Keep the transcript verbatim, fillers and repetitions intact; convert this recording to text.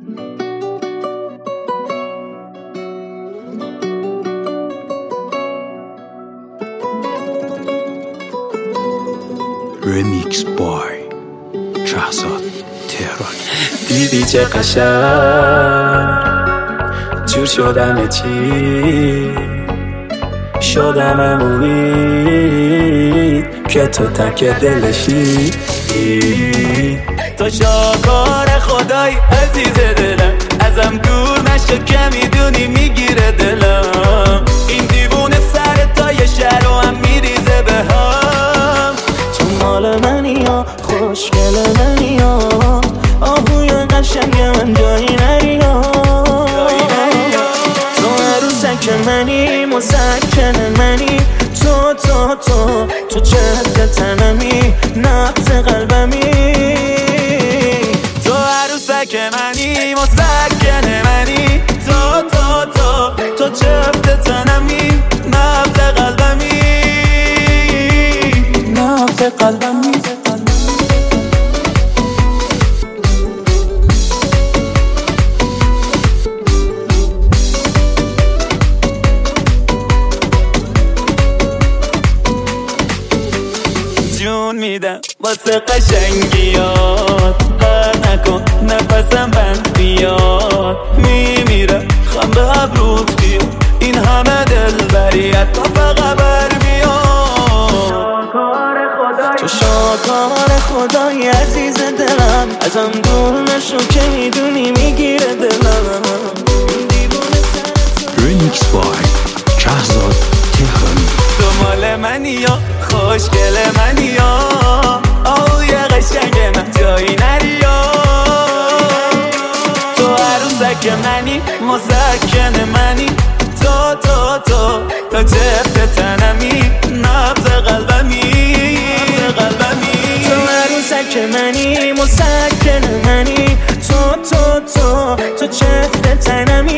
Remix by شهزاد تهرانی. دیدی چه قشنگ جور شدم چی شدم امید که تو تک دلشی. تو شاکار خدای عزیز دلم، ازم دور نشو که میدونی میگیره دلم. این دیوونه سر تا یه شهر و هم میریزه به هم. تو مال منی یا خوشگل منی یا آهوی قشنگ من جایی نری یا تو عروسک منی مسکن منی. تو تو تو تو جهد تنمی نبض قلبمی. تو عروسک منی مسکن منی. تو تو تو تو جهد تنمی نبض قلبمی نبض قلبمی. جون میدم واسه قشنگیات، قر نکن نفسم بند بیاد. میمیرم خم به ابروت بیاد، این همه دل بریت تا فقط بر بیاد. تو شاکار خدای عزیز دلم، ازم دور نشو که میدونی میگیره دلم. Remix by شهزاد تهرانی. تو مال منی یا خوشگل منی یا آهوی قشنگ من جایی نری یا تو عروسک منی مسکن منی. تو تو تو تو جفت تنمی نبض قلبمی قلبمی. تو عروسک منی مسکن منی. تو تو تو تو جفت تنمی